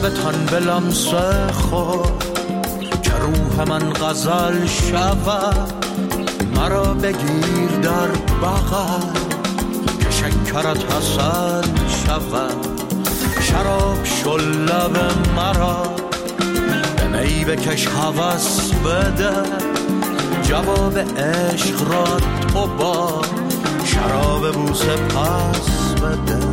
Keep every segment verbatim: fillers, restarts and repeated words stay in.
لبتان به لمس خود که روح من غزل شود، مرا بگیر در بغل که شکرت حسن شود. شراب شل لب مرا به می بکش هوس بده، جواب عشق را تو با شراب بوسه پس بده.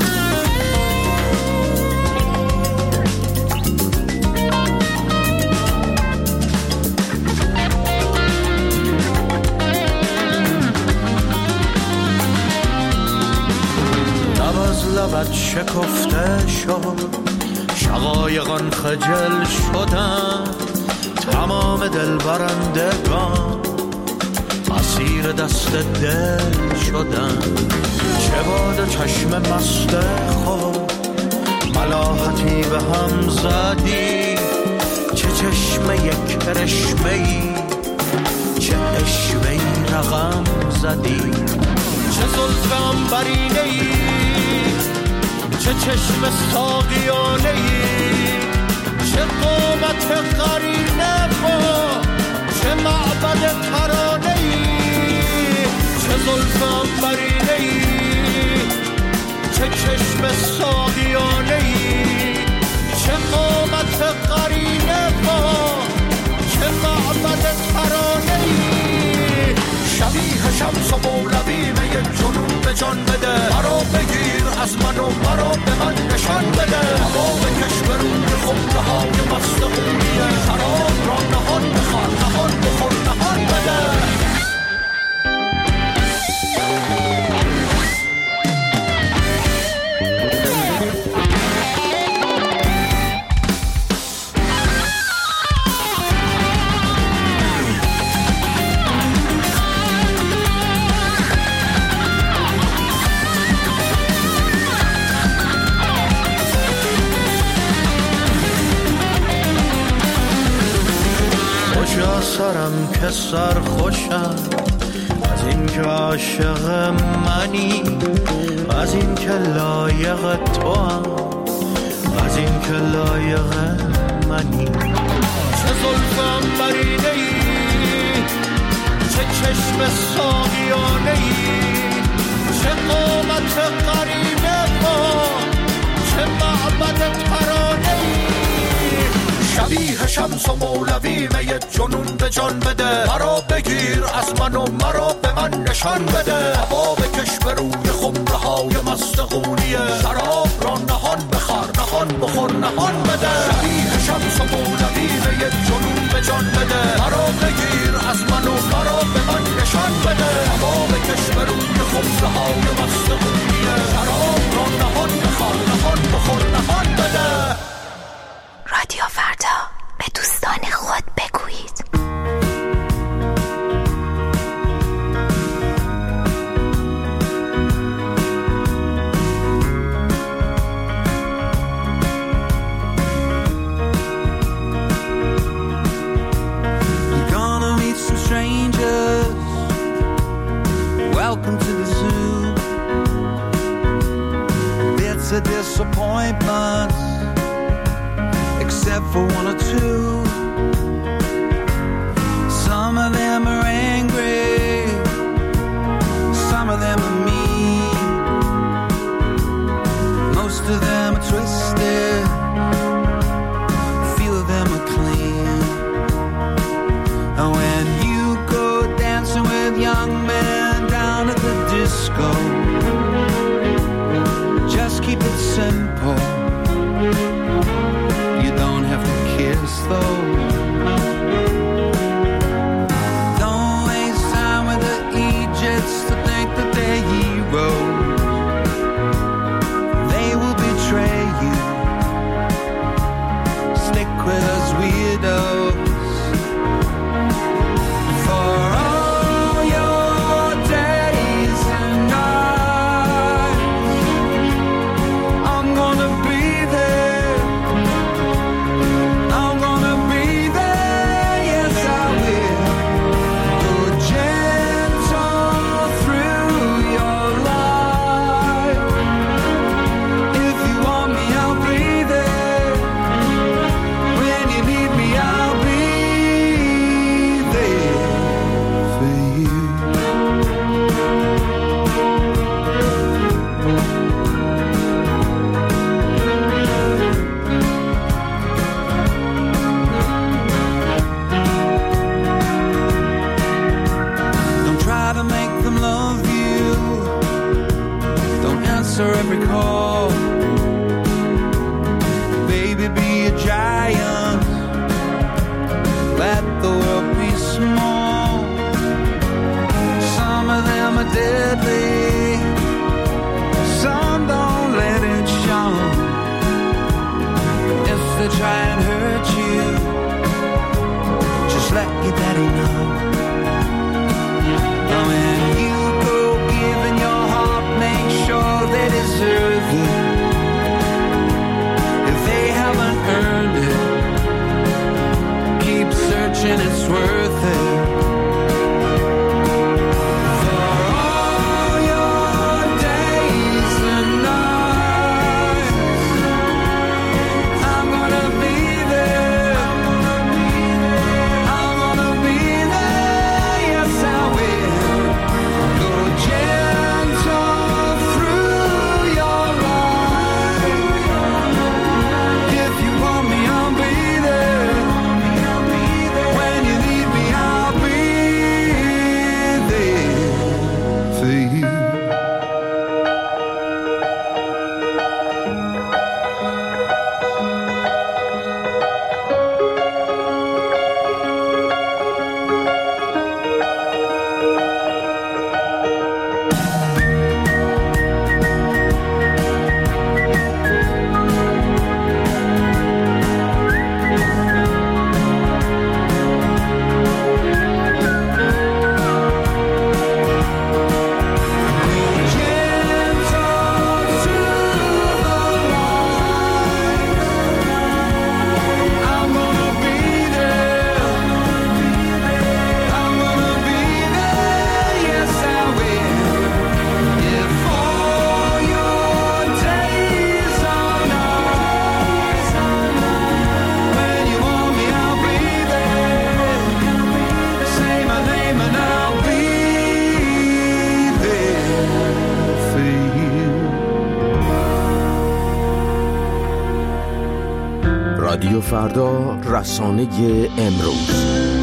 لبت شکفته شد، شقایقان خجل شدن، تمام دل برندگان اسیر دست دل شدن. چه باد چشم مست خود ملاحتی به هم زدی، چه چشم یک کرشمه‌ای، چه اشوه‌ای رقم زدی. چه زلف عنبرینه‌ای، چه چشم ساقیانه‌ای، چه قامت قرینه با چه معبد ترانه‌ای. چه زلف عنبرینه‌ای، چه چشم ساقیانه‌ای، چه قامت قرینه با چه معبد ترانه‌ای. شبیه شمس و مولوی می جنون به جان بده، مرا بگیر از من و مرا به من نشان بده. هوا بکش به روی خمره های مست خونیه، شراب را نهان بخور نهان بخور نهان بده. سرم که سر خوشم از این که عاشق منی، از این که لایق تو هم، از این که لایق منی. چه زلف عنبرینه‌ای، چه چشم ساقیانه‌ای، چه قامت قرینه با چه معبد ترانه‌ای. شبیه شمس و مولوی می جنون به جان بده، مرا بگیر از من و مرا به من نشان بده. هوا بکش به روی خمره های مست خونیه، شراب را نهان بخور نهان بخور نهان بده. شبیه شمس و مولوی می جنون به جان بده، مرا بگیر از من و مرا به من نشان بده. هوا بکش به روی خمره های مست خونیه، شراب را نهان بخور نهان بخور نهان بده. رادیو فردا، به دوستان خود بگویید. You're gonna meet some strangers. Welcome to the zoo. Bits of disappointments, except for one or two. Some of them are angry, some of them are mean, most of them are twisted, a few of them are clean. And when you go dancing with young men down at the disco, just keep it simple. You don't have to kiss though. answer every call. Baby, be a giant. Let the world be small. Some of them are deadly. Some don't let it show. If they try and hurt you, just let your daddy know. And when you go giving your heart, make sure they deserve it. If they haven't earned it, keep searching, it's worth it. رادیو فردا، رسانه امروز.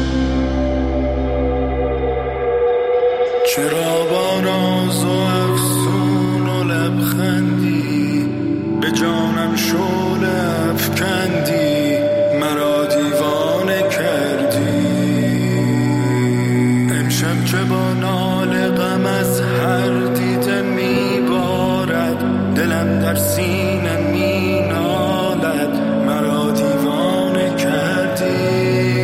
چرا با ناز و افسون و لبخندی به جانم شعله افکندی، مرا دیوانه کردی. امشب که با ناله غم از هر دیده میبارد، دلم در سینه مینالد، مرا دیوانه کردی.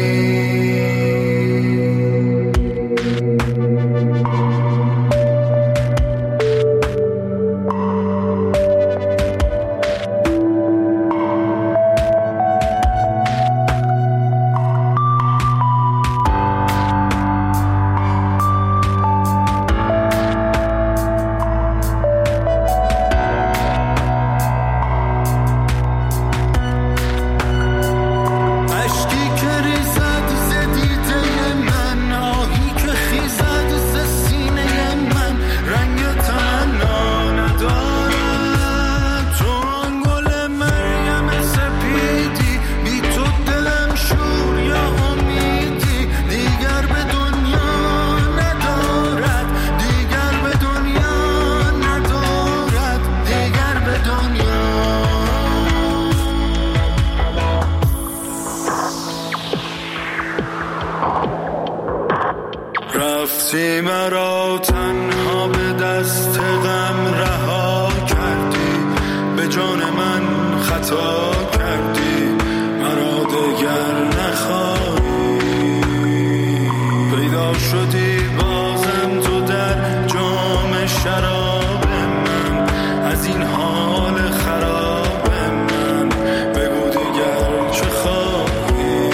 رفتی مرا تنها به دست غم رها کردی، به جان من خطا کردی، مرا دگر نخواهی. پیدا شدی بازم تو در جام شراب من، از این حال خراب من بگو دیگر چه خواهی.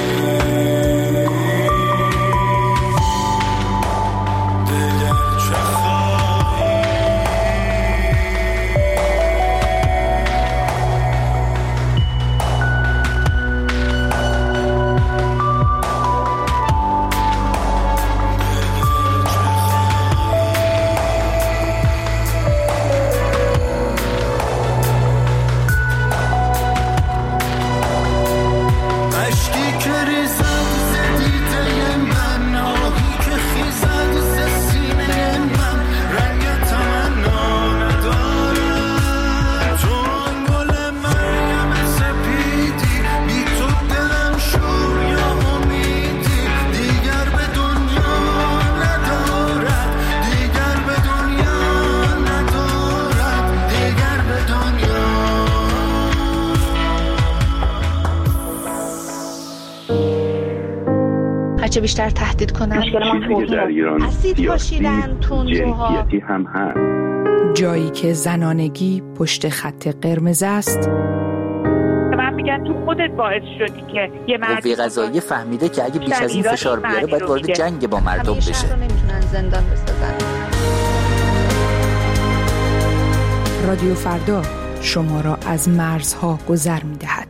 هرچه بیشتر تهدید کنن. مشکل ما توهین اسید پاشیدن تندروها. جنسیتی هم هست. جایی که زنانگی پشت خط قرمز است. من میگن تو خودت باعث شدی که یه مردی قوه قضاییه فهمیده که اگه بیش از این فشار بیاره باید وارد جنگ با مردم بشه. همه شهر رو نمیتونن زندان بسازن. رادیو فردا شما را از مرزها گذر می‌دهد.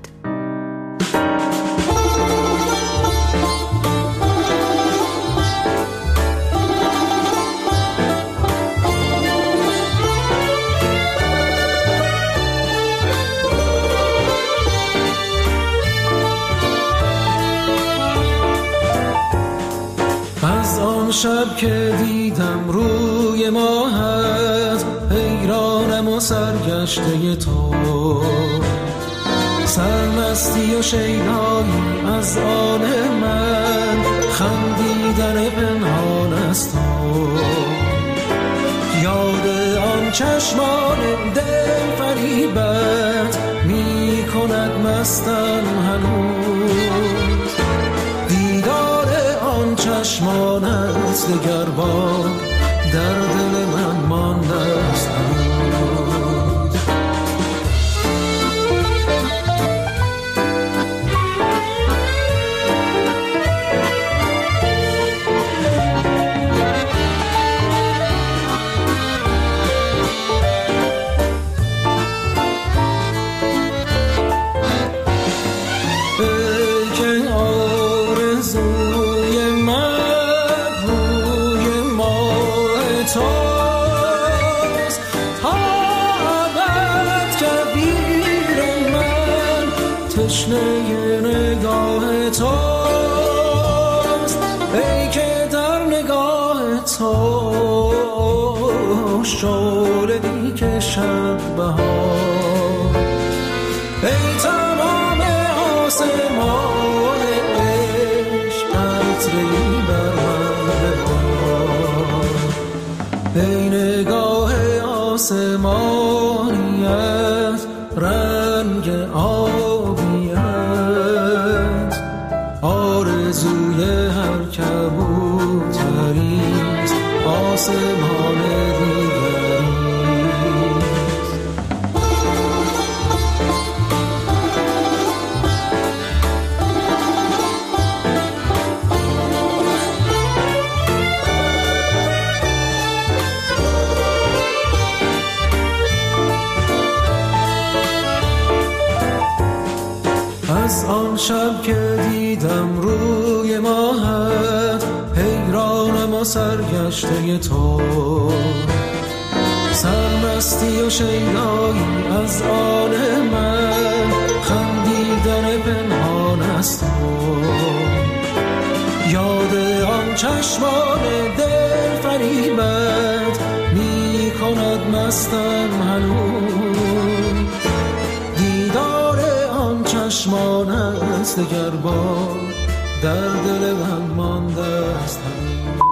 از آن شب که دیدم روی ماهت حیرانم و سرگشته تو، سرمستی و شیدایی از آن من، خندیدن پنهان از تو، یاد آن چشمان دل فریبت می کند مستم هنوز، دیدار آن چشمانت دگر بار در دل من مانده است. تشنه نگاه توست، ای که در نگاه تو شعله می کشد بهار، ای تمام آسمان عشق قطره‌ای بر من ببار، ای نگاه آسمانیت رنگ آبیت، آرزوی هر کبوتریست آسمان دیگریست. از آن شب که دیدم روی ماهت حیرانم و سرگشته تو، سرمستی و شیدایی از آن من، خندیدن پنهان از تو، یاد آن چشمان دل فریبت می کند مستم هنوز، دیدار آن چشمان است دگر بار در دل من مانده است.